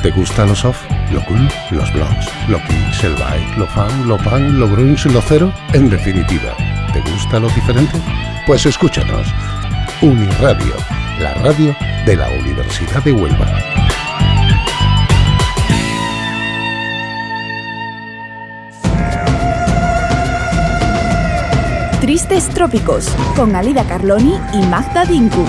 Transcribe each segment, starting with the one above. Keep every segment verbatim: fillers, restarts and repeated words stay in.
¿Te gusta lo soft, lo cool, los blogs, lo kids, el bike, lo fan, lo punk, lo grunge, lo cero? En definitiva, ¿te gusta lo diferente? Pues escúchanos. Uniradio, la radio de la Universidad de Huelva. Tristes Trópicos, con Alida Carloni y Magda Dinkun.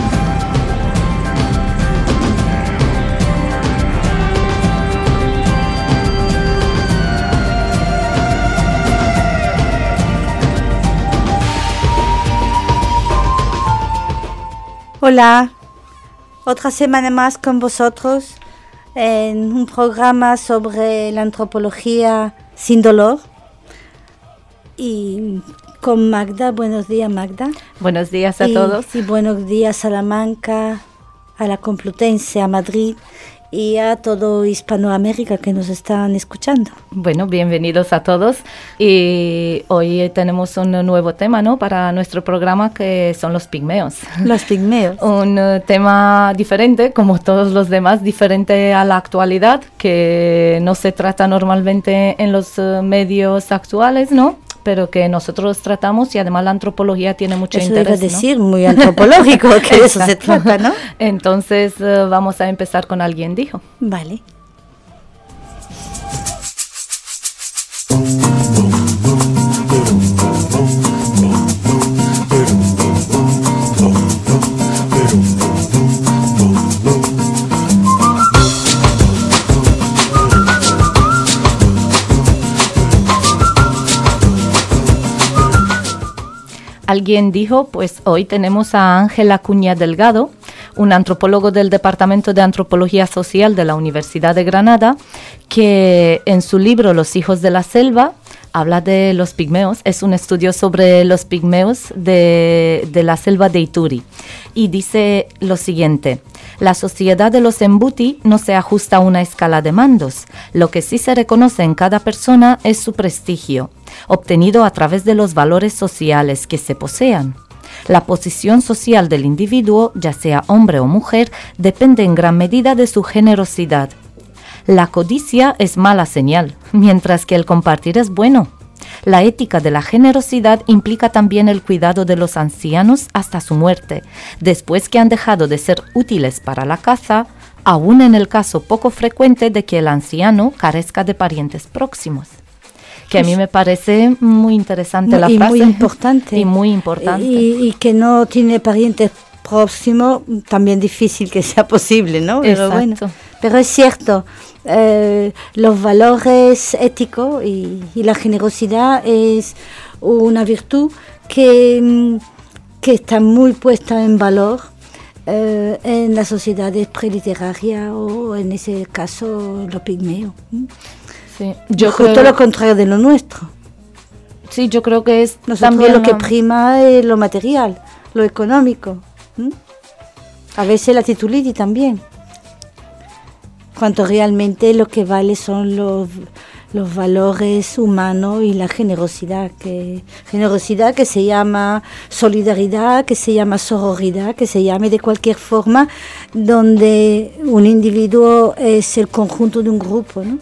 Hola, otra semana más con vosotros en un programa sobre la antropología sin dolor y con Magda. Buenos días, Magda. Buenos días a y, todos. Y buenos días a Salamanca, a la Complutense, a Madrid y a todo Hispanoamérica que nos están escuchando. Bueno, bienvenidos a todos. Y hoy tenemos un nuevo tema, ¿no?, para nuestro programa, que son los pigmeos. Los pigmeos. Un uh, tema diferente, como todos los demás, diferente a la actualidad, que no se trata normalmente en los uh, medios actuales, ¿no?, pero que nosotros tratamos, y además la antropología tiene mucho eso interés. Eso debe decir, ¿no? Muy antropológico, que de eso se trata, ¿no? Entonces uh, vamos a empezar con Alguien dijo. Vale. Alguien dijo, pues hoy tenemos a Ángel Acuña Delgado, un antropólogo del Departamento de Antropología Social de la Universidad de Granada, que en su libro Los hijos de la selva habla de los pigmeos. Es un estudio sobre los pigmeos de, de la selva de Ituri. Y dice lo siguiente: la sociedad de los Mbuti no se ajusta a una escala de mandos. Lo que sí se reconoce en cada persona es su prestigio, obtenido a través de los valores sociales que se posean. La posición social del individuo, ya sea hombre o mujer, depende en gran medida de su generosidad. La codicia es mala señal, mientras que el compartir es bueno. La ética de la generosidad implica también el cuidado de los ancianos hasta su muerte, después que han dejado de ser útiles para la caza, aun en el caso poco frecuente de que el anciano carezca de parientes próximos. Que a mí me parece muy interesante muy, la y frase. Muy importante. Y muy importante. Y, y que no tiene parientes próximos, también difícil que sea posible, ¿no? Pero Exacto. bueno, pero es cierto, eh, los valores éticos y, y la generosidad es una virtud que, que está muy puesta en valor eh, en las sociedades preliterarias o en ese caso los pigmeos. Sí, yo justo creo, lo contrario de lo nuestro. Sí, yo creo que es Nosotros también lo que una... prima es lo material, lo económico. ¿Mm? A veces la titulitis también. Cuanto realmente lo que vale son los, los valores humanos y la generosidad. Que, generosidad que se llama solidaridad, que se llama sororidad, que se llame de cualquier forma, donde un individuo es el conjunto de un grupo, ¿no?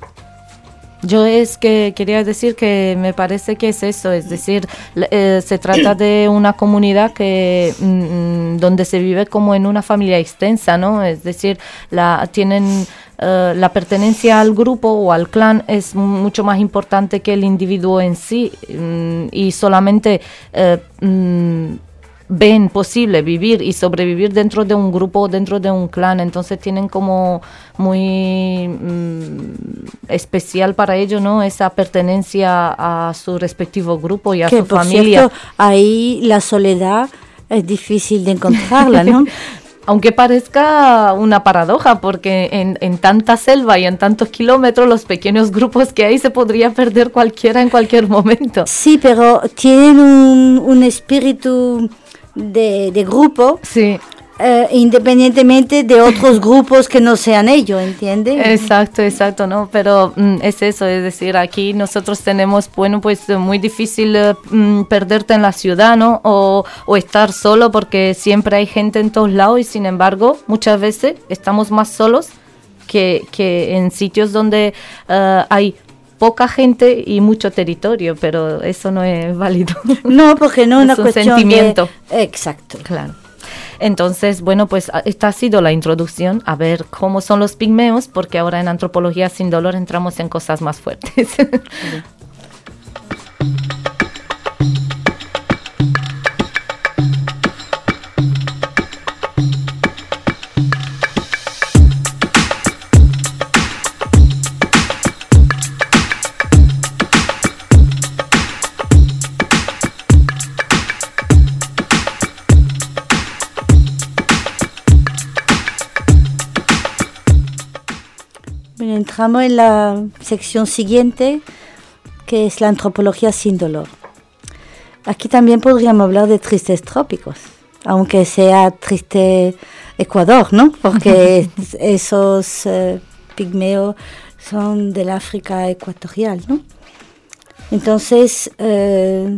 Yo es que quería decir que me parece que es eso, es decir, eh, se trata de una comunidad que mm, donde se vive como en una familia extensa, ¿no? Es decir, la tienen uh, la pertenencia al grupo o al clan es mucho más importante que el individuo en sí, mm, y solamente uh, mm, ven posible vivir y sobrevivir dentro de un grupo, dentro de un clan. Entonces tienen como muy mmm, especial para ellos, ¿no?, esa pertenencia a su respectivo grupo y a que, su por familia. Cierto, ahí la soledad es difícil de encontrarla, ¿no? Aunque parezca una paradoja, porque en, en tanta selva y en tantos kilómetros, los pequeños grupos que hay se podría perder cualquiera en cualquier momento. Sí, pero tienen un, un espíritu de, de grupo, sí. eh, independientemente de otros grupos que no sean ellos, ¿entiendes? Exacto, exacto, ¿no? Pero mm, es eso, es decir, aquí nosotros tenemos, bueno, pues muy difícil eh, mm, perderte en la ciudad, ¿no? O, o estar solo, porque siempre hay gente en todos lados y sin embargo muchas veces estamos más solos que, que en sitios donde uh, hay poca gente y mucho territorio, pero eso no es válido. No, porque no es una un cuestión sentimiento. De... Exacto. Claro. Entonces, bueno, pues esta ha sido la introducción a ver cómo son los pigmeos, porque ahora en Antropología sin Dolor entramos en cosas más fuertes. Entramos en la sección siguiente, que es la antropología sin dolor. Aquí también podríamos hablar de tristes trópicos, aunque sea triste Ecuador, ¿no? Porque esos eh, pigmeos son del África ecuatorial, ¿no? Entonces, eh,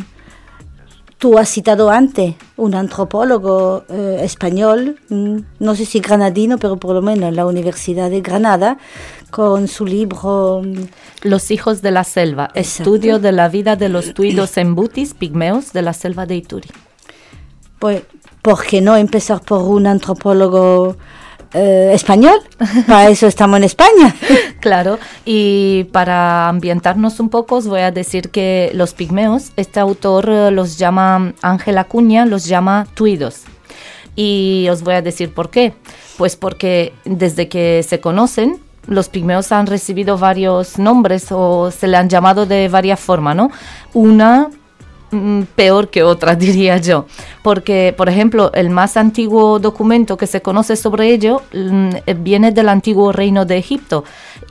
tú has citado antes un antropólogo eh, español, no sé si granadino, pero por lo menos en la Universidad de Granada, con su libro Los hijos de la selva, Exacto. Estudio de la vida de los tuidos embutis pigmeos de la selva de Ituri. Pues, ¿por qué no empezar por un antropólogo eh, español? Para eso estamos en España. Claro, y para ambientarnos un poco os voy a decir que los pigmeos, este autor eh, los llama, Ángel Acuña, los llama tuidos. Y os voy a decir por qué. Pues porque desde que se conocen, los pigmeos han recibido varios nombres o se le han llamado de varias formas, ¿no? Una mm, peor que otra, diría yo. Porque, por ejemplo, el más antiguo documento que se conoce sobre ello mm, viene del antiguo reino de Egipto.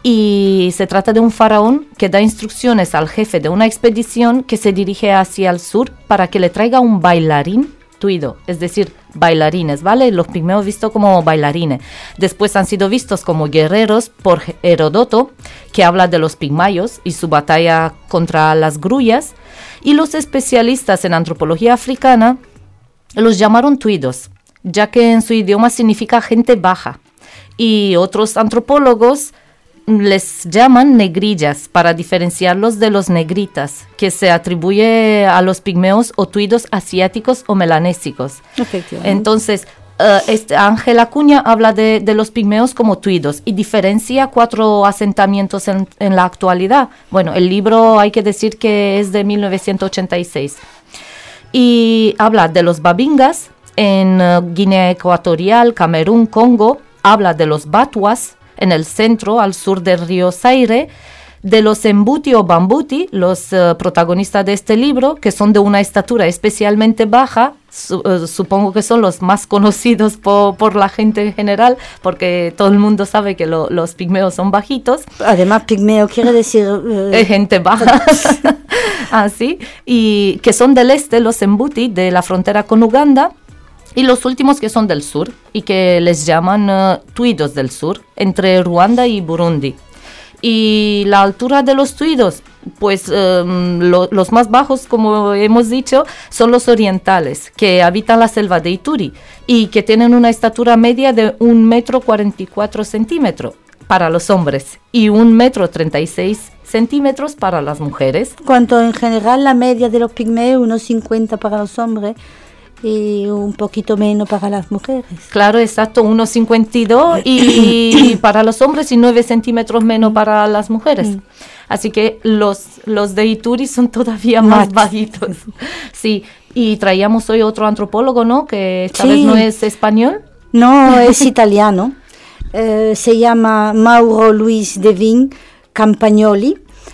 Y se trata de un faraón que da instrucciones al jefe de una expedición que se dirige hacia el sur para que le traiga un bailarín tuido, es decir, bailarines, ¿vale? Los pigmeos vistos como bailarines. Después han sido vistos como guerreros por Heródoto, que habla de los pigmayos y su batalla contra las grullas. Y los especialistas en antropología africana los llamaron tuidos, ya que en su idioma significa gente baja. Y otros antropólogos les llaman negrillas para diferenciarlos de los negritas, que se atribuye a los pigmeos o tuidos asiáticos o melanésicos. Efectivamente. Entonces, uh, este Ángel Acuña habla de, de los pigmeos como tuidos y diferencia cuatro asentamientos en, en la actualidad. Bueno, el libro hay que decir que es de mil novecientos ochenta y seis. Y habla de los babingas en uh, Guinea Ecuatorial, Camerún, Congo. Habla de los batuas en el centro, al sur del río Zaire, de los embuti o bambuti, los uh, protagonistas de este libro, que son de una estatura especialmente baja, su, uh, supongo que son los más conocidos por, por la gente en general, porque todo el mundo sabe que lo, los pigmeos son bajitos. Además, pigmeo quiere decir... Uh, eh, gente baja, así, y que son del este, los embuti, de la frontera con Uganda, y los últimos que son del sur y que les llaman uh, tuidos del sur, entre Ruanda y Burundi. Y la altura de los tuidos, pues um, lo, los más bajos, como hemos dicho, son los orientales, que habitan la selva de Ituri y que tienen una estatura media de un metro cuarenta y cuatro centímetros para los hombres y un metro treinta y seis centímetros para las mujeres. Cuanto en general la media de los pigmeos, unos cincuenta para los hombres y un poquito menos para las mujeres. Claro, exacto, uno cincuenta y dos y para los hombres y nueve centímetros menos para las mujeres. Así que los, los de Ituri son todavía más bajitos. Sí, y traíamos hoy otro antropólogo, ¿no? Que esta sí. vez no es español. No, es italiano. Eh, se llama Mauro Luis Devin Campagnoli,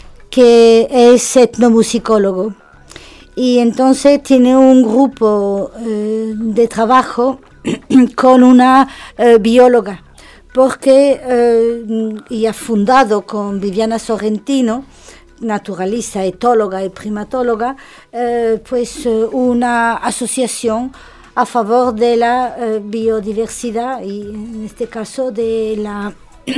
que es etnomusicólogo. Y entonces tiene un grupo eh, de trabajo con una eh, bióloga, porque eh, y ha fundado con Viviana Sorrentino, naturalista, etóloga y primatóloga, eh, pues eh, una asociación a favor de la eh, biodiversidad y en este caso de la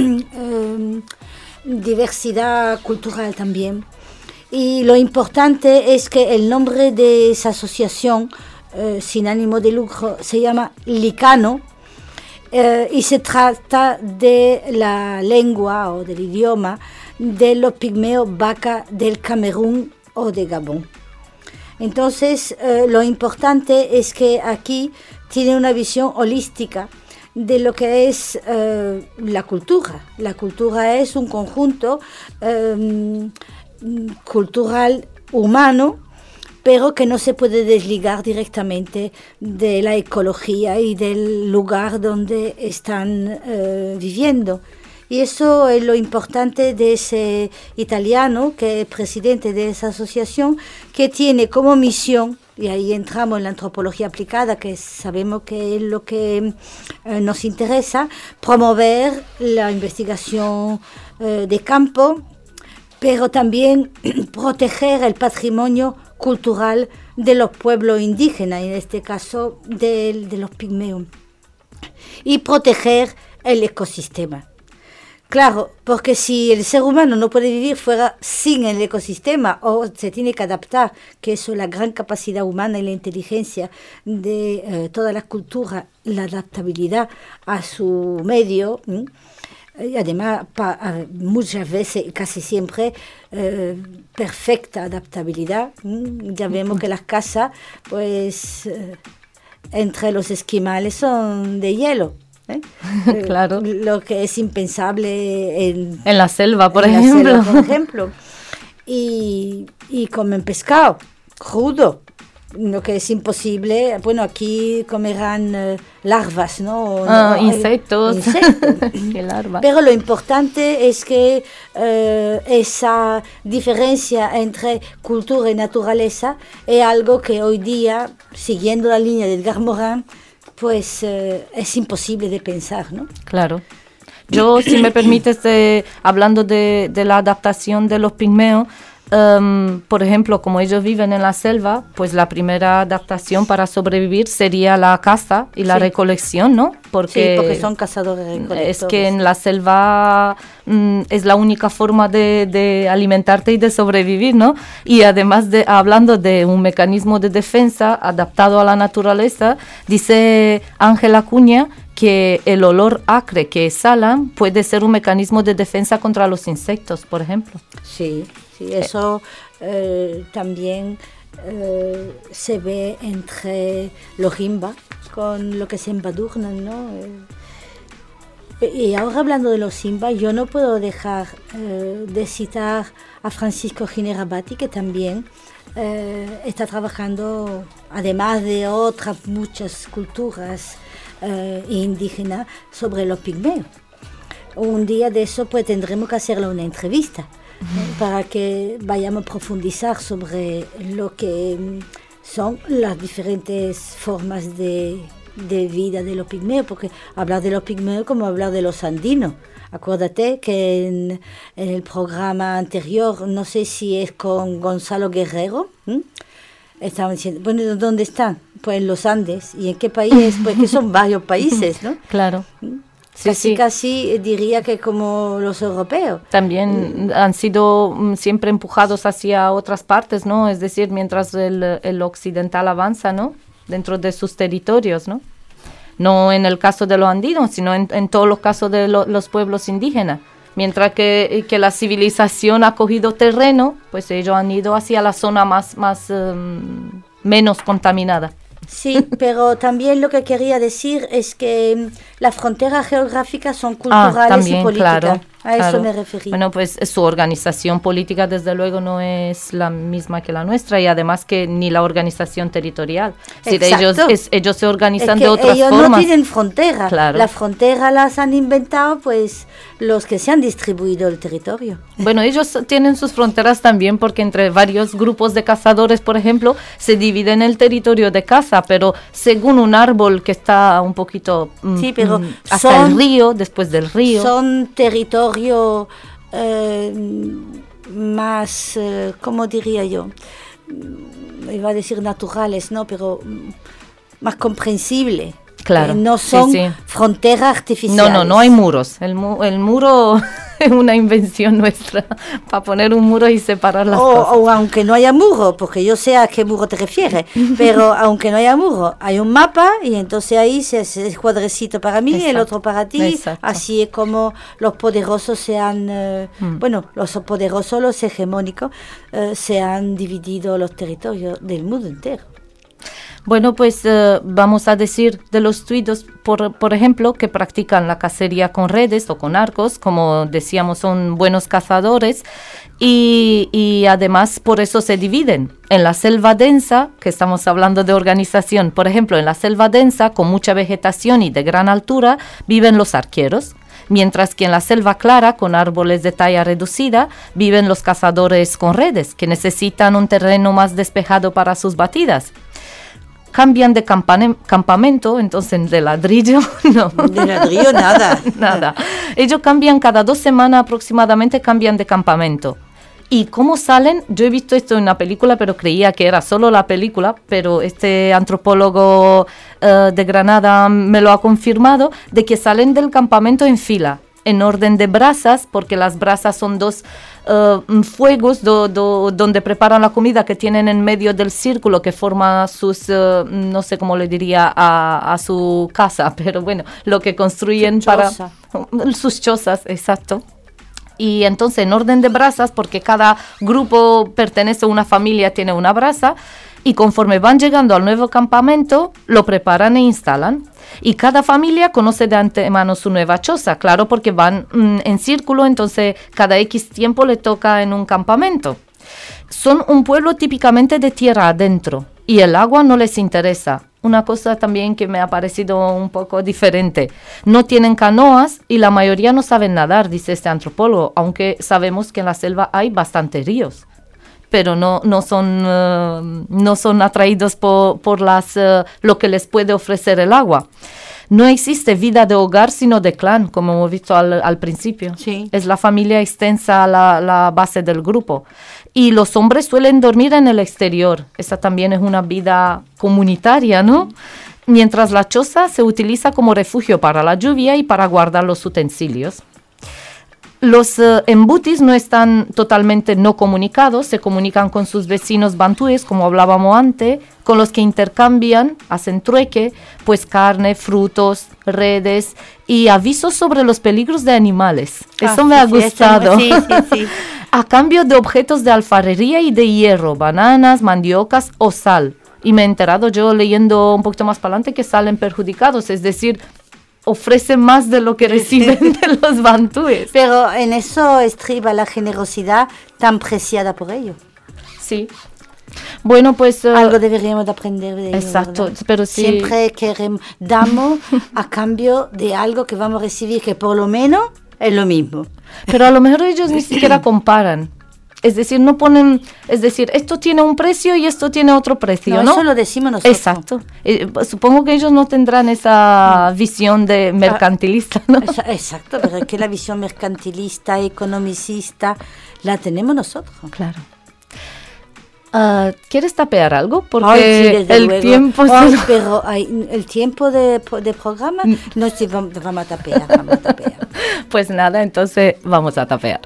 eh, diversidad cultural también. Y lo importante es que el nombre de esa asociación eh, sin ánimo de lucro se llama Licano eh, y se trata de la lengua o del idioma de los pigmeos Baka del Camerún o de Gabón. Entonces, eh, lo importante es que aquí tiene una visión holística de lo que es eh, la cultura. La cultura es un conjunto eh, cultural humano, pero que no se puede desligar directamente de la ecología y del lugar donde están eh, viviendo. Y eso es lo importante de ese italiano, que es presidente de esa asociación, que tiene como misión, y ahí entramos en la antropología aplicada, que sabemos que es lo que eh, nos interesa, promover la investigación eh, de campo, pero también proteger el patrimonio cultural de los pueblos indígenas, en este caso de, de los pigmeos, y proteger el ecosistema. Claro, porque si el ser humano no puede vivir fuera sin el ecosistema o se tiene que adaptar, que eso es la gran capacidad humana y la inteligencia de eh, toda la cultura, la adaptabilidad a su medio, ¿m? Y además pa, muchas veces, casi siempre, eh, perfecta adaptabilidad. ¿m? Ya vemos que las casas, pues, eh, entre los esquimales son de hielo. ¿Eh? Claro. Lo que es impensable en, en la selva, por en ejemplo. La selva, por ejemplo. Y, y comen pescado crudo, lo que es imposible. Bueno, aquí comerán uh, larvas, ¿no? Ah, no insectos. insectos. Qué larva. Pero lo importante es que uh, esa diferencia entre cultura y naturaleza es algo que hoy día, siguiendo la línea de Edgar Morin, pues eh, es imposible de pensar, ¿no? Claro. Yo, si me permites, eh, hablando de, de la adaptación de los pigmeos, um, por ejemplo, como ellos viven en la selva, pues la primera adaptación para sobrevivir sería la caza y la sí. recolección, ¿no? Porque, sí, porque son cazadores-recolectores. Es que en la selva mm, es la única forma de, de alimentarte y de sobrevivir, ¿no? Y además, de hablando de un mecanismo de defensa adaptado a la naturaleza, dice Ángel Acuña que el olor acre que exhalan puede ser un mecanismo de defensa contra los insectos, por ejemplo. Sí, sí, eso eh, también eh, se ve entre los rimba, con lo que se embadurnan, ¿no? Eh, y ahora hablando de los simba, yo no puedo dejar eh, de citar a Francisco Giner Abati, que también eh, está trabajando, además de otras muchas culturas eh, indígenas, sobre los pigmeos. Un día de eso pues tendremos que hacerle una entrevista uh-huh. para que vayamos a profundizar sobre lo que son las diferentes formas de, de vida de los pigmeos, porque hablar de los pigmeos como hablar de los andinos. Acuérdate que en, en el programa anterior, no sé si es con Gonzalo Guerrero, ¿m? Estaban diciendo, bueno, ¿dónde están? Pues en los Andes. ¿Y en qué país? Pues que son varios países, ¿no? Claro. Sí, casi, sí. casi diría que como los europeos. También mm. han sido mm, siempre empujados hacia otras partes, ¿no? Es decir, mientras el, el occidental avanza, ¿no? Dentro de sus territorios, ¿no? No en el caso de los andinos, sino en, en todos los casos de lo, los pueblos indígenas. Mientras que, que la civilización ha cogido terreno, pues ellos han ido hacia la zona más, más um, menos contaminada. Sí, pero también lo que quería decir es que las fronteras geográficas son culturales ah, también, y políticas. Claro, a claro. eso me referí. Bueno, pues su organización política desde luego no es la misma que la nuestra y además que ni la organización territorial. Es decir, ellos, es, ellos se organizan es que de otras ellos formas. No tienen frontera. Claro. Las fronteras las han inventado pues los que se han distribuido el territorio. Bueno, ellos tienen sus fronteras también porque entre varios grupos de cazadores, por ejemplo, se dividen el territorio de caza, pero según un árbol que está un poquito mm, sí, pero mm, hasta son, el río, después del río. Son territorios eh, más, eh, ¿cómo diría yo? Iba a decir naturales, ¿no? Pero más comprensibles. Claro, que no son sí, sí. fronteras artificiales. No, no, no hay muros. El, mu- el muro es una invención nuestra para poner un muro y separar las o, cosas. o aunque no haya muro, porque yo sé a qué muro te refieres, pero aunque no haya muro, hay un mapa y entonces ahí se hace el cuadrecito para mí, Exacto, el otro para ti. exacto. Así es como los poderosos se han, eh, Mm. bueno, los poderosos, los hegemónicos, eh, se han dividido los territorios del mundo entero. Bueno, pues eh, vamos a decir de los tuidos, por, por ejemplo, que practican la cacería con redes o con arcos, como decíamos, son buenos cazadores y, y además por eso se dividen. En la selva densa, que estamos hablando de organización, por ejemplo, en la selva densa, con mucha vegetación y de gran altura, viven los arqueros. Mientras que en la selva clara, con árboles de talla reducida, viven los cazadores con redes, que necesitan un terreno más despejado para sus batidas. Cambian de campane- campamento, entonces de ladrillo, no. De ladrillo nada. Nada. Ellos cambian cada dos semanas aproximadamente, cambian de campamento. ¿Y cómo salen? Yo he visto esto en una película, pero creía que era solo la película, pero este antropólogo uh, de Granada me lo ha confirmado, de que salen del campamento en fila, en orden de brasas, porque las brasas son dos uh, fuegos do, do, donde preparan la comida que tienen en medio del círculo que forma sus, uh, no sé cómo le diría a, a su casa, pero bueno, lo que construyen Su para choza. sus chozas, exacto. Y entonces en orden de brasas, porque cada grupo pertenece a una familia, tiene una brasa, y conforme van llegando al nuevo campamento, lo preparan e instalan. Y cada familia conoce de antemano su nueva choza, claro, porque van mm, en círculo, entonces cada X tiempo le toca en un campamento. Son un pueblo típicamente de tierra adentro, y el agua no les interesa. Una cosa también que me ha parecido un poco diferente. No tienen canoas y la mayoría no saben nadar, dice este antropólogo, aunque sabemos que en la selva hay bastantes ríos. Pero no, no, son, uh, no son atraídos por, por las, uh, lo que les puede ofrecer el agua. No existe vida de hogar sino de clan, como hemos visto al, al principio. Sí. Es la familia extensa la, la base del grupo. Y los hombres suelen dormir en el exterior. Esa también es una vida comunitaria, ¿no? Mientras la choza se utiliza como refugio para la lluvia y para guardar los utensilios. Los uh, embutis no están totalmente no comunicados, se comunican con sus vecinos bantúes, como hablábamos antes, con los que intercambian, hacen trueque, pues carne, frutos, redes y avisos sobre los peligros de animales. Ah, Eso me sí, ha sí, gustado. sí, sí, sí. A cambio de objetos de alfarería y de hierro, bananas, mandiocas o sal. Y me he enterado yo leyendo un poquito más para adelante que salen perjudicados, es decir, ofrecen más de lo que reciben de los bantúes. Pero en eso estriba la generosidad tan preciada por ellos. Sí. Bueno, pues... Uh, Algo deberíamos de aprender de ellos. exacto, ¿verdad? pero sí... Siempre queremos, damos a cambio de algo que vamos a recibir, que por lo menos es lo mismo. Pero a lo mejor ellos ni siquiera comparan. Es decir, no ponen... Es decir, esto tiene un precio y esto tiene otro precio, ¿no? No, eso lo decimos nosotros. Exacto. Eh, supongo que ellos no tendrán esa visión de mercantilista, ¿no? Esa- Exacto, pero es que la visión mercantilista, economicista, la tenemos nosotros. Claro. Ah, ¿quieres tapear algo? Porque Ay, sí, desde el luego. tiempo... Ay, se- pero ay, el tiempo de, de programa no se vamos, vamos a tapear, vamos a tapear. Pues nada, entonces vamos a tapear.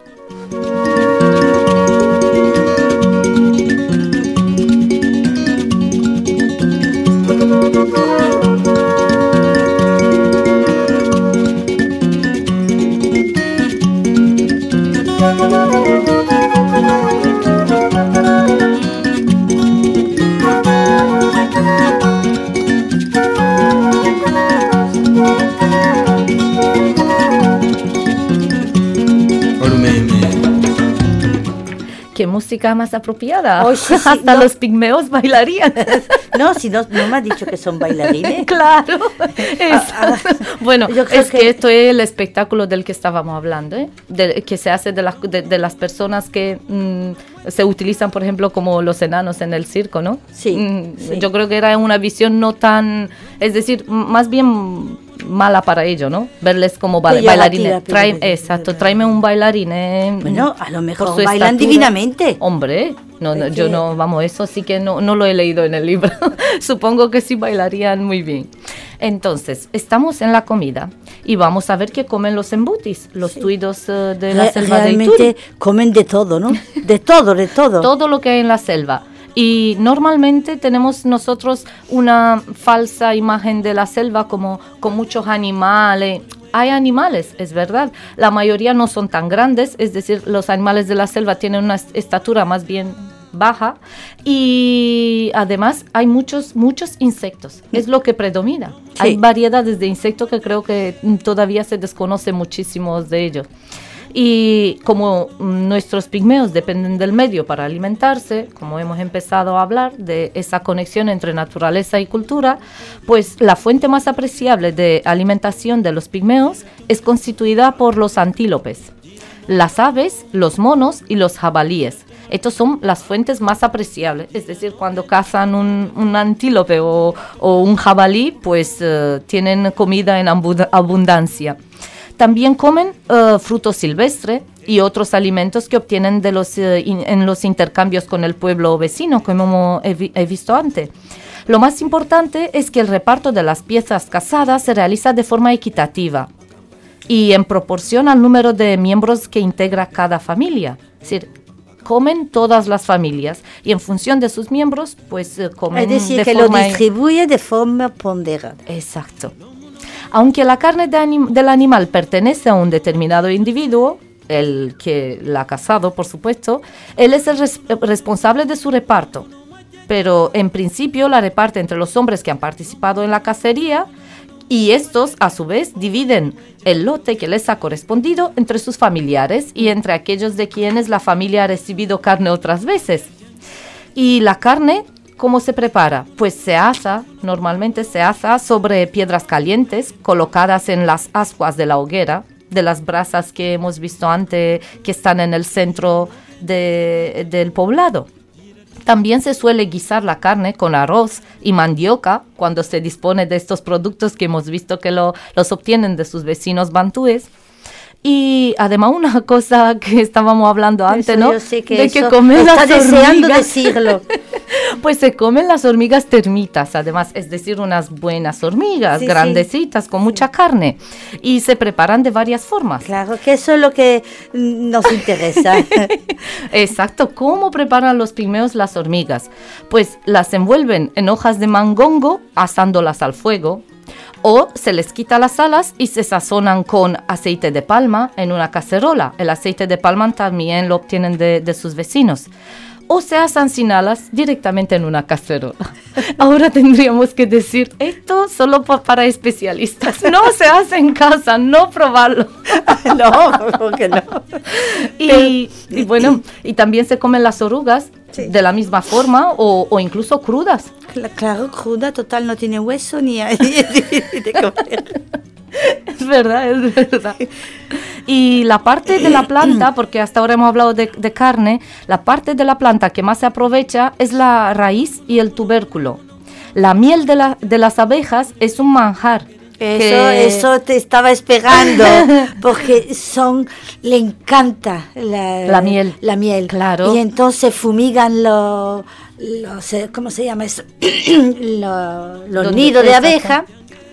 Ahora me, me- ¿Qué música más apropiada? Ay, sí, sí, Hasta no. los pigmeos bailarían. No, si no, no me has dicho que son bailarines. Claro. Es- ah, bueno, yo creo es que, que- esto es el espectáculo del que estábamos hablando, ¿eh? De- que se hace de, las de, de las personas que mm, se utilizan, por ejemplo, como los enanos en el circo, ¿no? Sí, Mm, sí. Yo creo que era una visión no tan, es decir, m- más bien mala para ellos, ¿no? Verles como ba- Peyorativa, bailarines. Trae- peyorativa. exacto, tráeme un bailarín. ¿eh? Bueno, a lo Por mejor su bailan estatura. divinamente. Hombre, no, no, Es yo que- no, vamos, eso sí que no, no lo he leído en el libro. Supongo que sí bailarían muy bien. Entonces, estamos en la comida y vamos a ver qué comen los embutis, los sí. tuidos uh, de la Re- selva de Ituri. Realmente comen de todo, ¿no? De todo, de todo. Todo lo que hay en la selva. Y normalmente tenemos nosotros una falsa imagen de la selva como con muchos animales. Hay animales, es verdad. La mayoría no son tan grandes, es decir, los animales de la selva tienen una estatura más bien baja y además hay muchos muchos insectos, es lo que predomina. Sí. Hay variedades de insectos que creo que todavía se desconoce muchísimos de ellos. Y como nuestros pigmeos dependen del medio para alimentarse, como hemos empezado a hablar de esa conexión entre naturaleza y cultura, pues la fuente más apreciable de alimentación de los pigmeos es constituida por los antílopes, las aves, los monos y los jabalíes. Estas son las fuentes más apreciables, es decir, cuando cazan un, un antílope o, o un jabalí, pues uh, tienen comida en abund- abundancia. También comen uh, frutos silvestres y otros alimentos que obtienen de los, uh, in, en los intercambios con el pueblo vecino, como he, vi- he visto antes. Lo más importante es que el reparto de las piezas cazadas se realiza de forma equitativa y en proporción al número de miembros que integra cada familia. Es decir, comen todas las familias y en función de sus miembros, pues uh, comen de forma... Es decir, que lo distribuye de forma ponderada. Exacto. Aunque la carne de anim- del animal pertenece a un determinado individuo, el que la ha cazado, por supuesto, él es el res- responsable de su reparto. Pero en principio la reparte entre los hombres que han participado en la cacería y estos, a su vez, dividen el lote que les ha correspondido entre sus familiares y entre aquellos de quienes la familia ha recibido carne otras veces. Y la carne... ¿Cómo se prepara? Pues se asa, normalmente se asa sobre piedras calientes colocadas en las ascuas de la hoguera, de las brasas que hemos visto antes que están en el centro de, del poblado. También se suele guisar la carne con arroz y mandioca cuando se dispone de estos productos que hemos visto que lo, los obtienen de sus vecinos bantúes. Y además una cosa que estábamos hablando antes, eso, ¿no? Yo sé que de eso que comen está las deseando hormigas. decirlo. Pues se comen las hormigas termitas, además, es decir, unas buenas hormigas, sí, grandecitas, sí. con mucha sí. carne. Y se preparan de varias formas. Claro, que eso es lo que nos interesa. Exacto, ¿cómo preparan los pigmeos las hormigas? Pues las envuelven en hojas de mangongo, asándolas al fuego. O se les quita las alas y se sazonan con aceite de palma en una cacerola. El aceite de palma también lo obtienen de, de sus vecinos. O se asan sin alas directamente en una cacerola. Ahora tendríamos que decir, esto solo pa- para especialistas. No se hace en casa, no probarlo. No, porque no. Y, y bueno, y también se comen las orugas sí. de la misma forma o, o incluso crudas. Claro, cruda, total, no tiene hueso ni hay de comer. Es verdad, es verdad. Y la parte de la planta, porque hasta ahora hemos hablado de, de carne, la parte de la planta que más se aprovecha es la raíz y el tubérculo. La miel de, la, de las abejas es un manjar. Eso, que... eso te estaba esperando, porque son, le encanta la, la miel. La miel, claro. Y entonces fumigan los, los ¿cómo se llama eso? los, los nidos de abeja.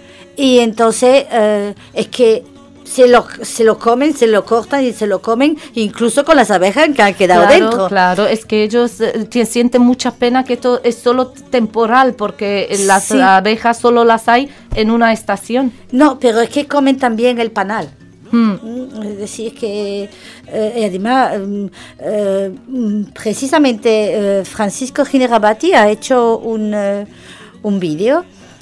Y entonces eh, es que se lo, se lo comen, se lo cortan y se lo comen, incluso con las abejas que han quedado claro, dentro. Claro, es que ellos eh, sienten mucha pena que esto es solo temporal, porque las sí. abejas solo las hay en una estación. No, pero es que comen también el panal. Hmm. Es decir, que eh, además, eh, precisamente eh, Francisco Ginera-Batti ha hecho un, uh, un vídeo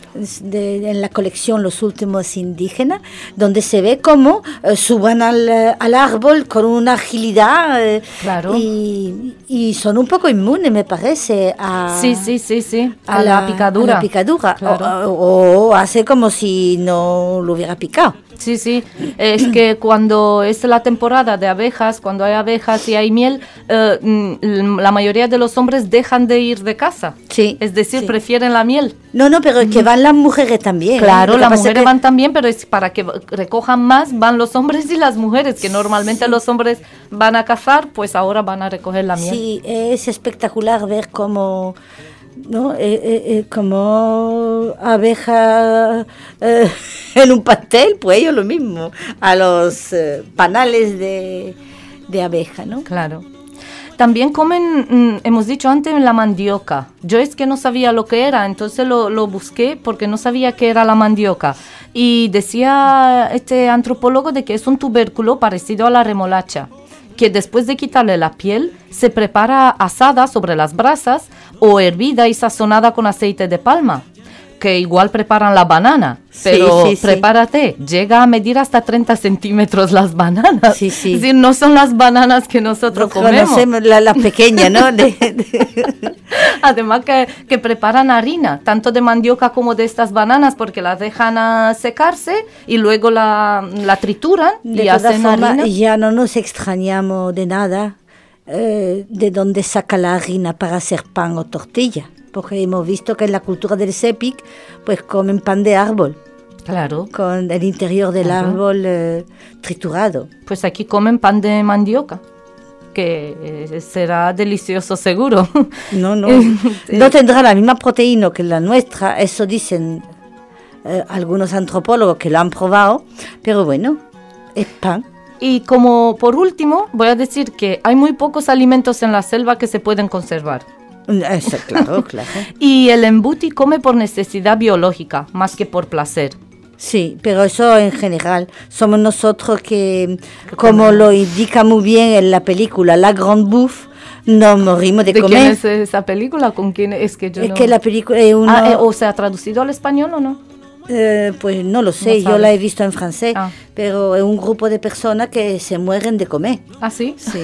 De, en la colección Los Últimos Indígenas, donde se ve cómo eh, suban al, al árbol con una agilidad eh, claro. y, y son un poco inmunes, me parece, a, sí, sí, sí, sí. a, a la, la picadura. A la picadura. Claro. O, o, o hace como si no lo hubiera picado. Sí, sí, es que cuando es la temporada de abejas, cuando hay abejas y hay miel, eh, la mayoría de los hombres dejan de ir de casa. Sí. Es decir, sí. prefieren la miel. No, no, pero es que van las mujeres también. Claro, ¿eh? las mujeres que... van también, pero es para que recojan más, van los hombres y las mujeres, que normalmente sí. los hombres van a cazar, pues ahora van a recoger la miel. Sí, es espectacular ver cómo... ¿no? Eh, eh, eh, como abeja eh, en un pastel, pues ellos lo mismo, a los eh, panales de, de abeja, ¿no? Claro. También comen, mm, hemos dicho antes, la mandioca. Yo es que no sabía lo que era, entonces lo, lo busqué porque no sabía qué era la mandioca. Y decía este antropólogo de que es un tubérculo parecido a la remolacha, que después de quitarle la piel se prepara asada sobre las brasas o hervida y sazonada con aceite de palma, que igual preparan la banana, pero sí, sí, prepárate, sí. Llega a medir hasta treinta centímetros las bananas, sí, sí. Es decir, no son las bananas que nosotros no, comemos. Conocemos las la pequeñas, ¿no? De, de... Además que, que preparan harina, tanto de mandioca como de estas bananas, porque las dejan a secarse y luego la, la trituran de y hacen forma, harina. Ya no nos extrañamos de nada eh, de dónde saca la harina para hacer pan o tortilla, porque hemos visto que en la cultura del Sepik pues comen pan de árbol. Claro. Con el interior del claro. árbol eh, triturado. Pues aquí comen pan de mandioca, que eh, será delicioso seguro. No, no. No tendrá la misma proteína que la nuestra, eso dicen eh, algunos antropólogos que lo han probado, pero bueno, es pan. Y como por último, voy a decir que hay muy pocos alimentos en la selva que se pueden conservar. Eso, claro, claro. Y el embuti come por necesidad biológica, más que por placer. Sí, pero eso en general. Somos nosotros que, como lo indica muy bien en la película La Grande Bouffe, nos morimos de, ¿De comer. ¿De quién es esa película? ¿Con quién? Es que yo es no... que la película es uno... Ah, eh, ¿o se ha traducido al español o no? Eh, pues no lo sé, no yo la he visto en francés, ah. pero es un grupo de personas que se mueren de comer. ¿Ah, sí? Sí.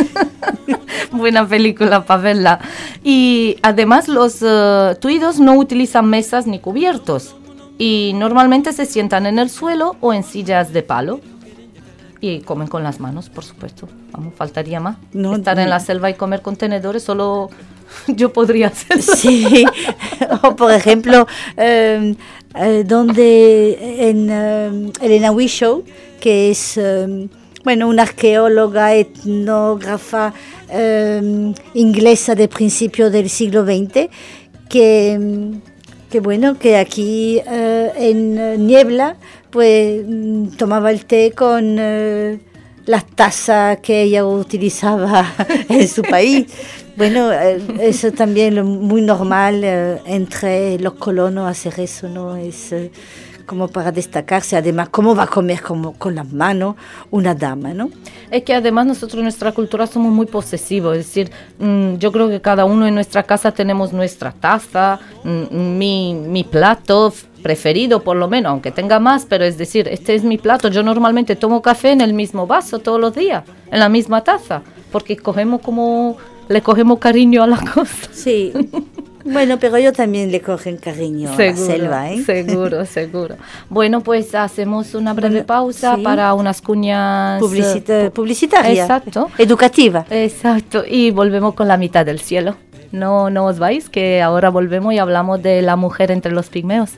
Buena película para verla. Y además los uh, tuidos no utilizan mesas ni cubiertos y normalmente se sientan en el suelo o en sillas de palo y comen con las manos, por supuesto. Vamos, faltaría más. No, Estar no. en la selva y comer con tenedores solo yo podría hacerlo. Sí, o por ejemplo, eh, eh, donde en eh, Elena Wishow, que es eh, bueno, una arqueóloga, etnógrafa eh, inglesa de principios del siglo veinte, que, que bueno, que aquí eh, en Niebla, pues tomaba el té con eh, las tazas que ella utilizaba en su país. Bueno, eh, eso también es muy normal eh, entre los colonos hacer eso, ¿no? Es eh, como para destacarse. Además, ¿cómo va a comer como con las manos una dama, no? Es que además nosotros en nuestra cultura somos muy posesivos, es decir, mmm, yo creo que cada uno en nuestra casa tenemos nuestra taza, mmm, mi, mi plato preferido por lo menos, aunque tenga más, pero es decir, este es mi plato. Yo normalmente tomo café en el mismo vaso todos los días, en la misma taza, porque cogemos como... le cogemos cariño a la cosa. Sí. Bueno, pero yo también le cogen cariño seguro, a la selva, ¿eh? Seguro, seguro. Bueno, pues hacemos una breve pausa sí. para unas cuñas... Publicita- publicitarias. Exacto. Educativa. Exacto. Y volvemos con La mitad del cielo. No, no os vais, que ahora volvemos y hablamos de la mujer entre los pigmeos.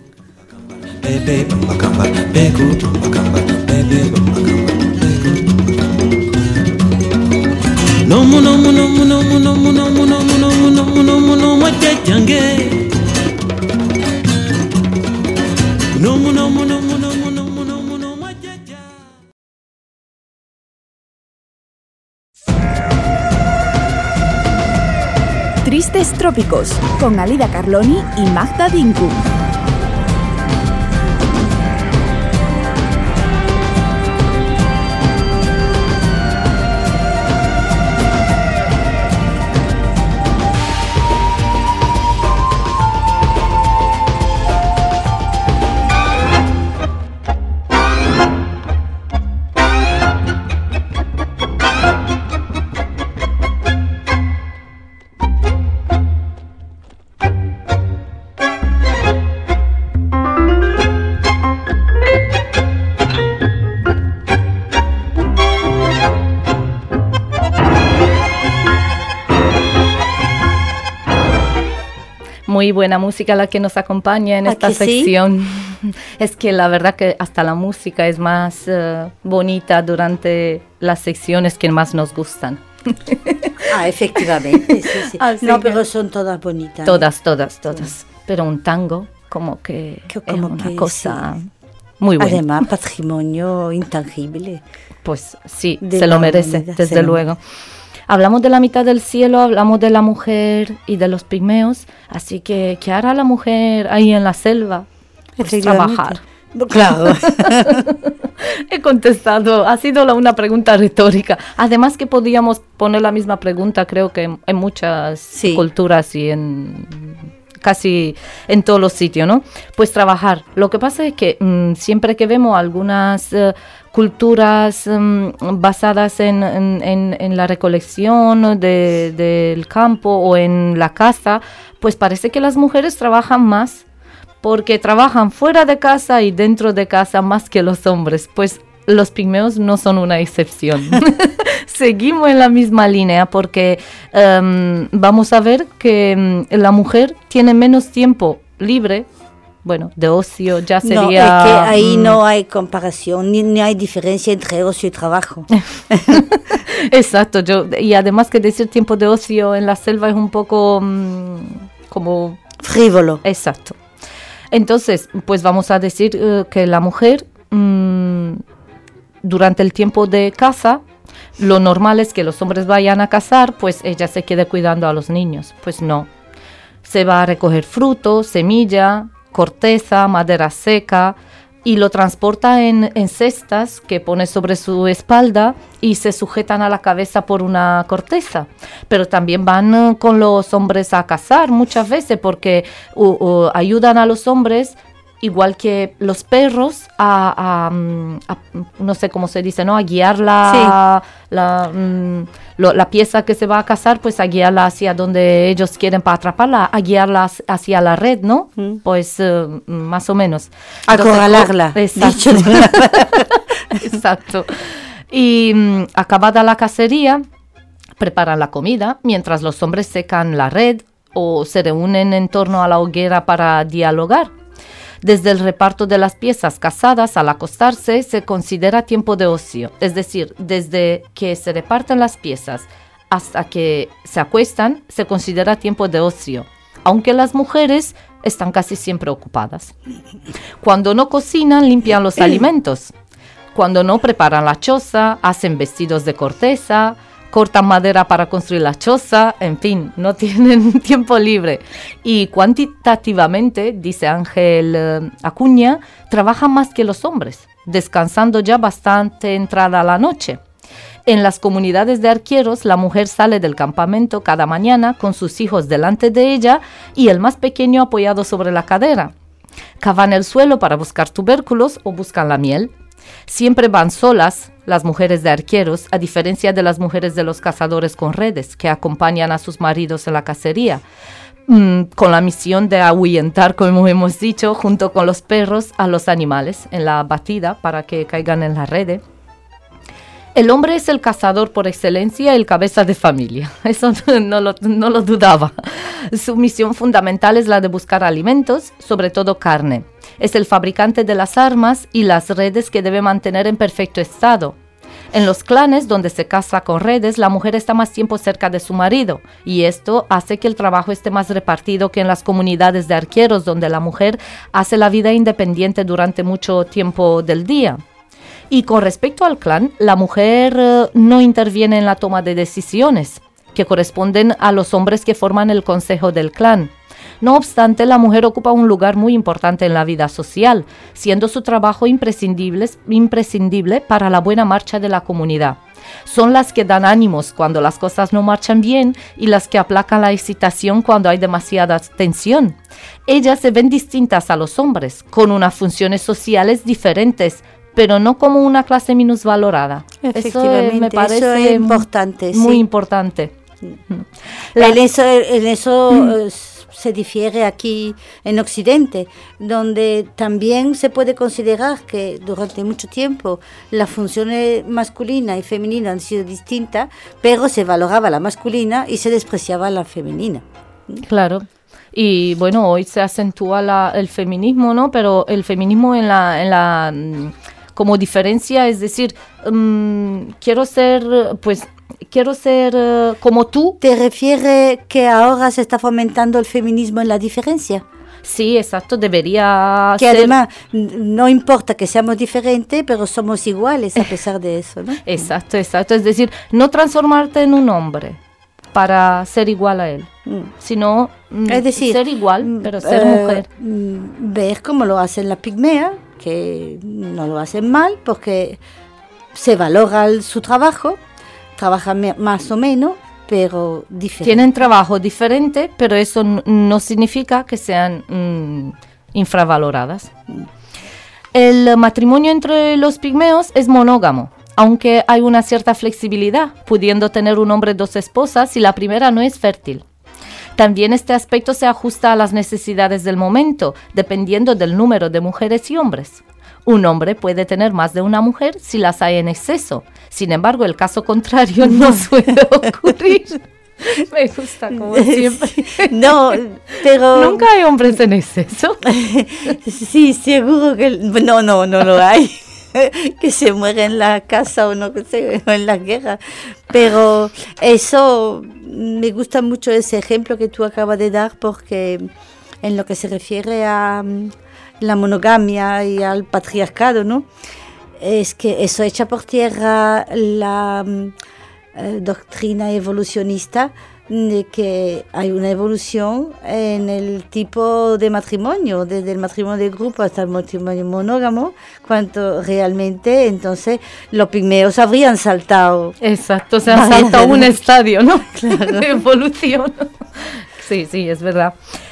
No no no no no no no no no no no no no no no no jange no no no no no no no no no Tristes Trópicos con Alida Carloni y Magda Dinku. Muy buena música la que nos acompaña en esta sección. Sí? Es que la verdad que hasta la música es más uh, bonita durante las secciones que más nos gustan. Ah, efectivamente, sí, sí. Así no, que- pero son todas bonitas. Todas, todas, todas. Pero un tango como que, Que- es como una que cosa sí. muy buena. Además, patrimonio intangible. Pues sí, de se lo la merece, humanidad, desde se lo luego. Hablamos de la mitad del cielo, hablamos de la mujer y de los pigmeos, así que ¿qué hará la mujer ahí en la selva? Pues Efectivamente. trabajar. Claro. He contestado, ha sido la- una pregunta retórica. Además que podíamos poner la misma pregunta, creo que en, en muchas Sí. culturas y en casi en todos los sitios, ¿no? Pues trabajar. Lo que pasa es que mm, siempre que vemos algunas eh, culturas mm, basadas en, en- en- en la recolección de- del campo o en la caza, pues parece que las mujeres trabajan más porque trabajan fuera de casa y dentro de casa más que los hombres. Pues los pigmeos no son una excepción. Seguimos en la misma línea porque em, vamos a ver que em, la mujer tiene menos tiempo libre, bueno, de ocio ya sería... No, es que ahí mm, no hay comparación, ni, ni hay diferencia entre ocio y trabajo. Exacto, yo, y además que decir tiempo de ocio en la selva es un poco mm, como... Frívolo. Exacto. Entonces, pues vamos a decir eh, que la mujer mm, durante el tiempo de caza, lo normal es que los hombres vayan a cazar, pues ella se quede cuidando a los niños. Pues no. Se va a recoger frutos, semilla, corteza, madera seca y lo transporta en, en cestas que pone sobre su espalda y se sujetan a la cabeza por una corteza. Pero también van eh, con los hombres a cazar muchas veces porque uh, uh, ayudan a los hombres igual que los perros a, a, mm, a- no sé cómo se dice, ¿no? A guiar la, la, mm, lo- la pieza que se va a cazar, pues a guiarla hacia donde ellos quieren para atraparla, a guiarla hacia- hacia la red, ¿no? Mm. Pues eh, más o menos. Entonces, Acorralarla. oh, exacto. dicho de una- Exacto. Y mm, acabada la cacería, preparan la comida mientras los hombres secan la red o se reúnen en torno a la hoguera para dialogar. Desde el reparto de las piezas cazadas al acostarse se considera tiempo de ocio, es decir, desde que se reparten las piezas hasta que se acuestan se considera tiempo de ocio, aunque las mujeres están casi siempre ocupadas. Cuando no cocinan, limpian los alimentos. Cuando no, preparan la choza, hacen vestidos de corteza, cortan madera para construir la choza, en fin, no tienen tiempo libre. Y cuantitativamente, dice Ángel eh, Acuña, trabajan más que los hombres, descansando ya bastante entrada la noche. En las comunidades de arqueros, la mujer sale del campamento cada mañana con sus hijos delante de ella y el más pequeño apoyado sobre la cadera. Cavan el suelo para buscar tubérculos o buscan la miel. Siempre van solas las mujeres de arqueros, a diferencia de las mujeres de los cazadores con redes, que acompañan a sus maridos en la cacería, mm, con la misión de ahuyentar, como hemos dicho, junto con los perros a los animales en la batida para que caigan en la red. El hombre es el cazador por excelencia y el cabeza de familia. Eso no lo, no lo dudaba. Su misión fundamental es la de buscar alimentos, sobre todo carne. Es el fabricante de las armas y las redes que debe mantener en perfecto estado. En los clanes donde se caza con redes, la mujer está más tiempo cerca de su marido y esto hace que el trabajo esté más repartido que en las comunidades de arqueros donde la mujer hace la vida independiente durante mucho tiempo del día. Y con respecto al clan, la mujer eh, no interviene en la toma de decisiones, que corresponden a los hombres que forman el consejo del clan. No obstante, la mujer ocupa un lugar muy importante en la vida social, siendo su trabajo imprescindible, imprescindible para la buena marcha de la comunidad. Son las que dan ánimos cuando las cosas no marchan bien y las que aplacan la excitación cuando hay demasiada tensión. Ellas se ven distintas a los hombres, con unas funciones sociales diferentes, pero no como una clase minusvalorada. Efectivamente, eso, eh, me parece eso es importante. muy sí. importante. En eso, en eso eh, se difiere aquí en Occidente, donde también se puede considerar que durante mucho tiempo las funciones masculina y femenina han sido distintas, pero se valoraba la masculina y se despreciaba la femenina. Claro. Y bueno, hoy se acentúa la, el feminismo, ¿no? Pero el feminismo en la, en la como diferencia, es decir, um, quiero ser, pues, quiero ser uh, como tú. ¿Te refieres que ahora se está fomentando el feminismo en la diferencia? Sí, exacto, debería que ser... además no importa que seamos diferentes, pero somos iguales a pesar de eso, ¿no? Exacto, exacto, es decir, no transformarte en un hombre para ser igual a él, mm. sino es decir, ser igual, pero ser uh, mujer. Ver cómo lo hacen las pigmeas, que no lo hacen mal, porque se valora el, su trabajo, trabajan me, más o menos, pero diferente. Tienen trabajo diferente, pero eso n- no significa que sean mm, infravaloradas. Mm. El matrimonio entre los pigmeos es monógamo, aunque hay una cierta flexibilidad, pudiendo tener un hombre dos esposas si la primera no es fértil. También este aspecto se ajusta a las necesidades del momento, dependiendo del número de mujeres y hombres. Un hombre puede tener más de una mujer si las hay en exceso. Sin embargo, el caso contrario no suele ocurrir. Me gusta, como siempre. No, pero... ¿Nunca hay hombres en exceso? Sí, seguro que... No, no, no lo hay. Que se muere en la casa o no que sé, o en la guerra. Pero eso, me gusta mucho ese ejemplo que tú acabas de dar, porque en lo que se refiere a la monogamia y al patriarcado, ¿no? Es que eso echa por tierra la eh, doctrina evolucionista de que hay una evolución en el tipo de matrimonio, desde el matrimonio de grupo hasta el matrimonio monógamo, cuando realmente entonces los pigmeos habrían saltado. Exacto, se han saltado un estadio, ¿no? Claro. De evolución. Sí, sí, es verdad.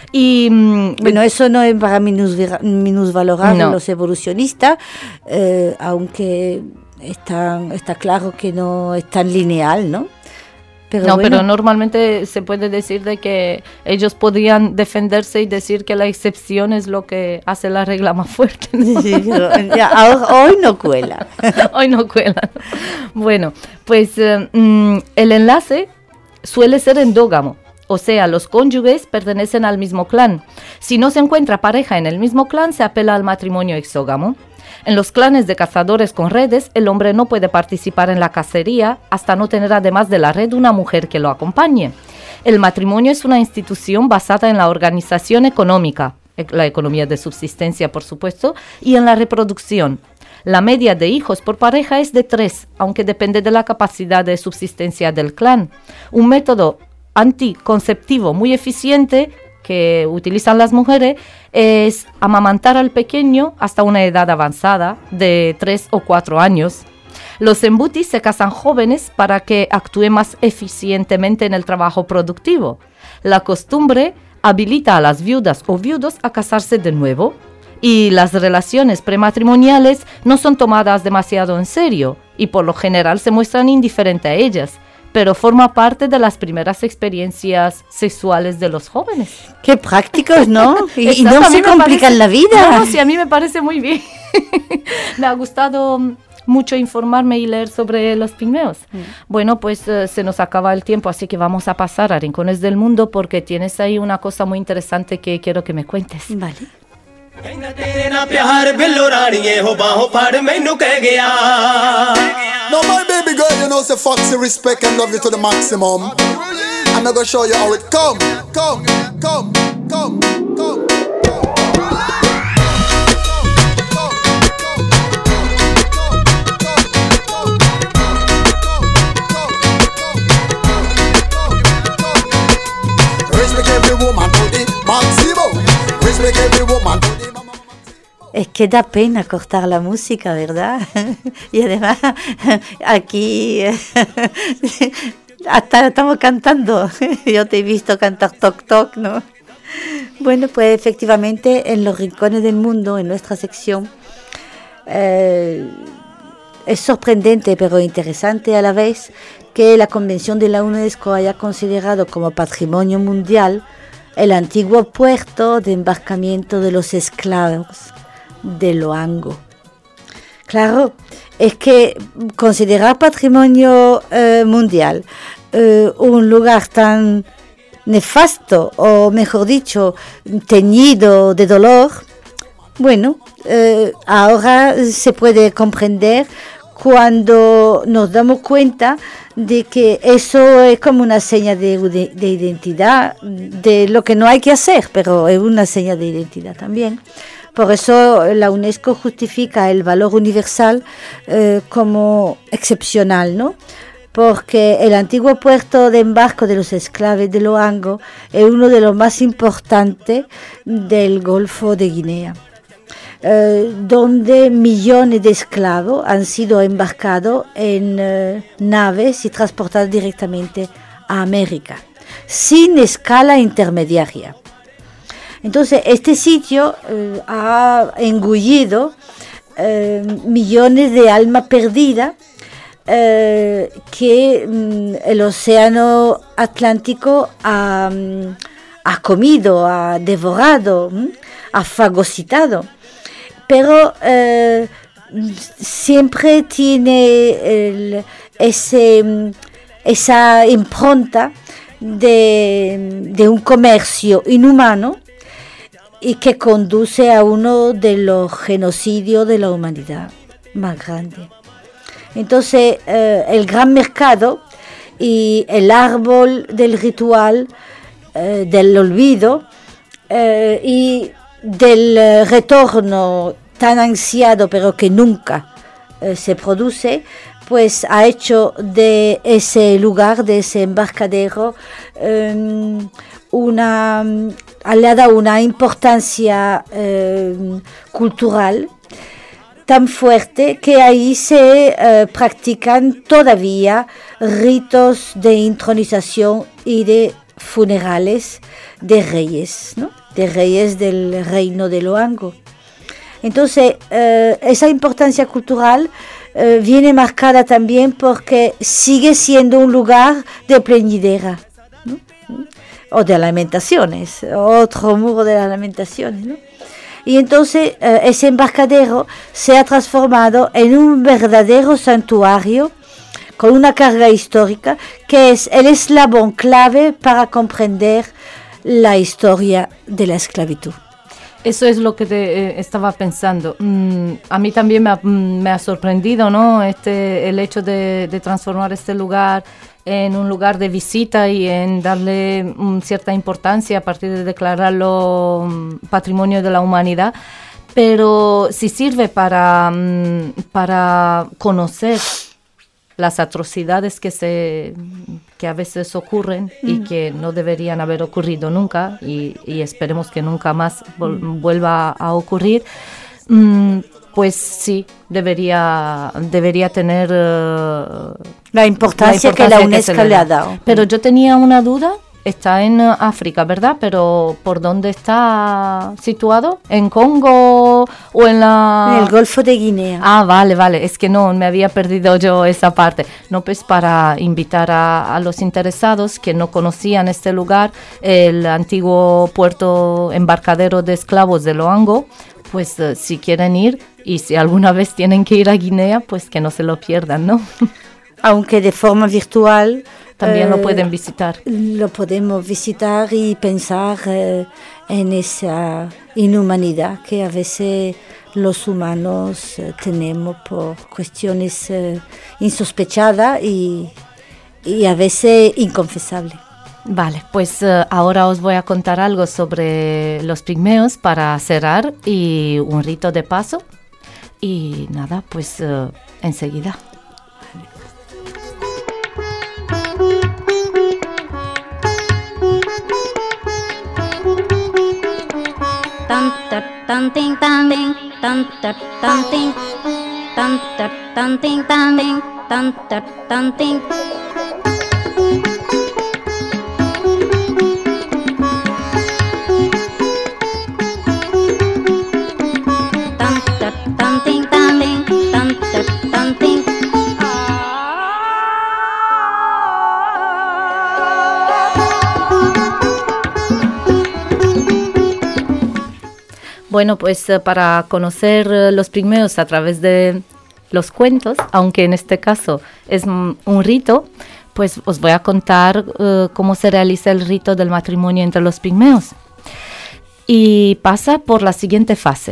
Y bueno, eso no es para minusvalorar no. los evolucionistas, eh, aunque están, está claro que no es tan lineal, ¿no? Pero no, bueno. pero normalmente se puede decir de que ellos podrían defenderse y decir que la excepción es lo que hace la regla más fuerte, ¿no? Sí, pero ya, ahora, hoy no cuela. Hoy no cuela. Bueno, pues eh, mm, el enlace suele ser endógamo. O sea, los cónyuges pertenecen al mismo clan. Si no se encuentra pareja en el mismo clan, se apela al matrimonio exógamo. En los clanes de cazadores con redes, el hombre no puede participar en la cacería hasta no tener además de la red una mujer que lo acompañe. El matrimonio es una institución basada en la organización económica, la economía de subsistencia, por supuesto, y en la reproducción. La media de hijos por pareja es de tres, aunque depende de la capacidad de subsistencia del clan. Un método anticonceptivo muy eficiente que utilizan las mujeres es amamantar al pequeño hasta una edad avanzada de tres o cuatro años. Los embutis se casan jóvenes para que actúen más eficientemente en el trabajo productivo. La costumbre habilita a las viudas o viudos a casarse de nuevo y las relaciones prematrimoniales no son tomadas demasiado en serio y por lo general se muestran indiferentes a ellas, pero forma parte de las primeras experiencias sexuales de los jóvenes. Qué prácticos, ¿no? Y, y no se complican la vida. No, no, sí, a mí me parece muy bien. Me ha gustado mucho informarme y leer sobre los pigmeos. Mm. Bueno, pues uh, se nos acaba el tiempo, así que vamos a pasar a Rincones del Mundo porque tienes ahí una cosa muy interesante que quiero que me cuentes. Vale. No, my baby girl, you know, say Foxy respect and love you to the maximum. I'm not gonna show you how it come, come, come, come, come. Respect every woman to the maximum. Respect every woman to the. Es que da pena cortar la música, ¿verdad? Y además aquí hasta estamos cantando. Yo te he visto cantar toc toc, ¿no? Bueno, pues efectivamente en los rincones del mundo, en nuestra sección, eh, es sorprendente pero interesante a la vez que la Convención de la UNESCO haya considerado como patrimonio mundial el antiguo puerto de embarcamiento de los esclavos de Loango. Claro, es que considerar patrimonio eh, mundial eh, un lugar tan nefasto, o mejor dicho, teñido de dolor, bueno, eh, ahora se puede comprender cuando nos damos cuenta de que eso es como una seña de, de, de identidad, de lo que no hay que hacer, pero es una seña de identidad también. Por eso la UNESCO justifica el valor universal eh, como excepcional, ¿no? Porque el antiguo puerto de embarco de los esclavos de Loango es uno de los más importantes del Golfo de Guinea, eh, donde millones de esclavos han sido embarcados en eh, naves y transportados directamente a América, sin escala intermediaria. Entonces, este sitio eh, ha engullido eh, millones de almas perdidas, Eh, que mm, el océano Atlántico ha, mm, ha comido, ha devorado, mm, ha fagocitado, pero eh, siempre tiene el, ese, esa impronta de, de un comercio inhumano y que conduce a uno de los genocidios de la humanidad más grandes. Entonces, eh, el gran mercado y el árbol del ritual, eh, del olvido eh, y del eh, retorno tan ansiado pero que nunca eh, se produce, pues ha hecho de ese lugar, de ese embarcadero, eh, una, le ha dado una importancia eh, cultural tan fuerte que ahí se eh, practican todavía ritos de intronización y de funerales de reyes, ¿no? De reyes del reino de Loango. Entonces, eh, esa importancia cultural eh, viene marcada también porque sigue siendo un lugar de plañidera, ¿no? O de lamentaciones, otro muro de las lamentaciones, ¿no? Y entonces eh, ese embarcadero se ha transformado en un verdadero santuario con una carga histórica que es el eslabón clave para comprender la historia de la esclavitud. Eso es lo que te, eh, estaba pensando. Mm, a mí también me ha, me ha sorprendido, ¿no? Este, el hecho de, de transformar este lugar en un lugar de visita y en darle um, cierta importancia a partir de declararlo um, patrimonio de la humanidad, pero si sirve para, um, para conocer las atrocidades que se que a veces ocurren mm. y que no deberían haber ocurrido nunca y, y esperemos que nunca más vol- mm. vuelva a ocurrir, mm, pues sí, debería, debería tener uh, la, importancia la importancia que la UNESCO que le, le ha dado. Pero yo tenía una duda, está en África, ¿verdad? Pero ¿por dónde está situado? ¿En Congo o en la...? En el Golfo de Guinea. Ah, vale, vale, es que no, me había perdido yo esa parte. No, pues para invitar a, a los interesados que no conocían este lugar, el antiguo puerto embarcadero de esclavos de Loango, pues uh, si quieren ir y si alguna vez tienen que ir a Guinea, pues que no se lo pierdan, ¿no? Aunque de forma virtual también eh, lo pueden visitar. Lo podemos visitar y pensar eh, en esa inhumanidad que a veces los humanos eh, tenemos por cuestiones eh, insospechadas y, y a veces inconfesables. Vale, pues uh, ahora os voy a contar algo sobre los pigmeos para cerrar y un rito de paso. Y nada, pues uh, enseguida. Tan ta tan ting tan ding, tan ta tan ting, tan ta tan ting tan ding, tan ta tan ting. Bueno, pues uh, para conocer uh, los pigmeos a través de los cuentos, aunque en este caso es mm, un rito, pues os voy a contar uh, cómo se realiza el rito del matrimonio entre los pigmeos. Y pasa por la siguiente fase.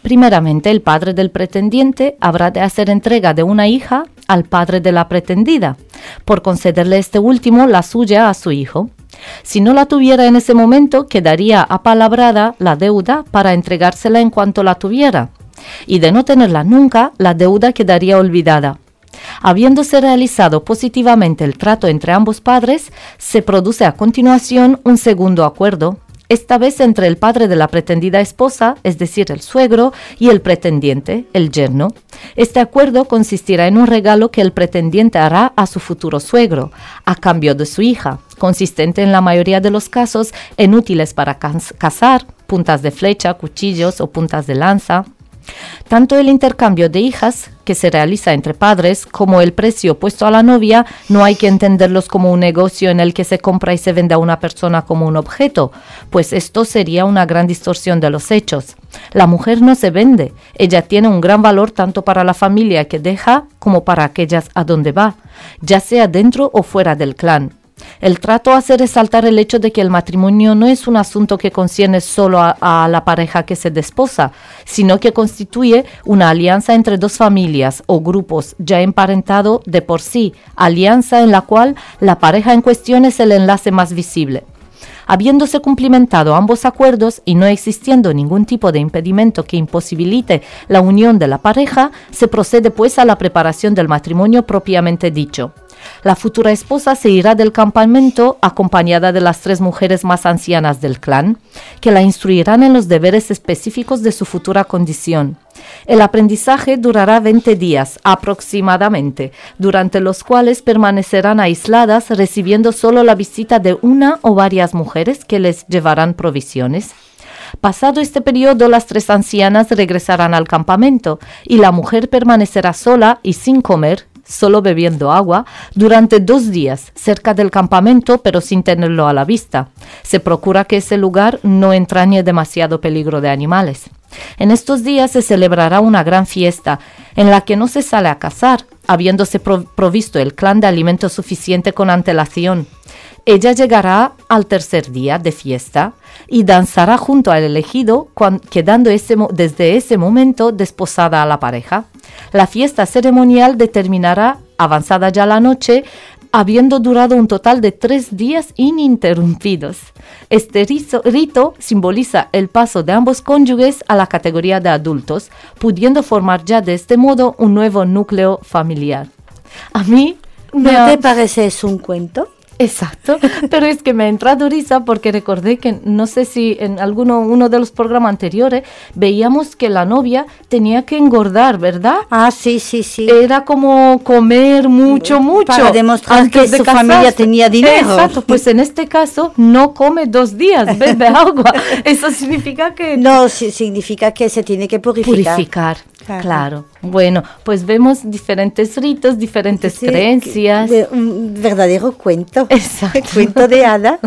Primeramente, el padre del pretendiente habrá de hacer entrega de una hija al padre de la pretendida, por concederle este último la suya a su hijo. Si no la tuviera en ese momento, quedaría apalabrada la deuda para entregársela en cuanto la tuviera, y de no tenerla nunca, la deuda quedaría olvidada. Habiéndose realizado positivamente el trato entre ambos padres, se produce a continuación un segundo acuerdo, esta vez entre el padre de la pretendida esposa, es decir, el suegro, y el pretendiente, el yerno. Este acuerdo consistirá en un regalo que el pretendiente hará a su futuro suegro, a cambio de su hija, consistente en la mayoría de los casos en útiles para cazar, puntas de flecha, cuchillos o puntas de lanza. Tanto el intercambio de hijas que se realiza entre padres como el precio puesto a la novia no hay que entenderlos como un negocio en el que se compra y se vende a una persona como un objeto, pues esto sería una gran distorsión de los hechos. La mujer no se vende, ella tiene un gran valor tanto para la familia que deja como para aquellas a donde va, ya sea dentro o fuera del clan. El trato hace resaltar el hecho de que el matrimonio no es un asunto que concierne solo a, a la pareja que se desposa, sino que constituye una alianza entre dos familias o grupos ya emparentado de por sí, alianza en la cual la pareja en cuestión es el enlace más visible. Habiéndose cumplimentado ambos acuerdos y no existiendo ningún tipo de impedimento que imposibilite la unión de la pareja, se procede pues a la preparación del matrimonio propiamente dicho. La futura esposa se irá del campamento acompañada de las tres mujeres más ancianas del clan, que la instruirán en los deberes específicos de su futura condición. El aprendizaje durará veinte días aproximadamente, durante los cuales permanecerán aisladas recibiendo solo la visita de una o varias mujeres que les llevarán provisiones. Pasado este periodo, las tres ancianas regresarán al campamento y la mujer permanecerá sola y sin comer, solo bebiendo agua, durante dos días cerca del campamento, pero sin tenerlo a la vista. Se procura que ese lugar no entrañe demasiado peligro de animales. En estos días se celebrará una gran fiesta, en la que no se sale a cazar, habiéndose provisto el clan de alimento suficiente con antelación. Ella llegará al tercer día de fiesta y danzará junto al elegido, quedando ese, desde ese momento desposada a la pareja. La fiesta ceremonial determinará, avanzada ya la noche, habiendo durado un total de tres días ininterrumpidos. Este rito simboliza el paso de ambos cónyuges a la categoría de adultos, pudiendo formar ya de este modo un nuevo núcleo familiar. A mí me ¿No ha... te parece eso un cuento? Exacto, pero es que me ha entrado risa porque recordé que no sé si en alguno uno de los programas anteriores veíamos que la novia tenía que engordar, ¿verdad? Ah, sí, sí, sí. Era como comer mucho, mucho. Para demostrar que de su casarse. familia tenía dinero. Exacto, pues en este caso no come dos días, bebe agua. Eso significa que... No, sí, significa que se tiene que purificar. Purificar, claro. Claro. Bueno, pues vemos diferentes ritos, diferentes Sí, creencias. de un verdadero cuento. Exacto. Cuento de hada.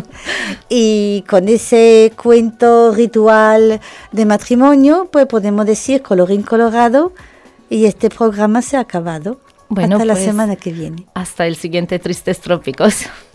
Y con ese cuento ritual de matrimonio, pues podemos decir colorín colorado y este programa se ha acabado. Bueno, hasta la pues, semana que viene. Hasta el siguiente Tristes Trópicos.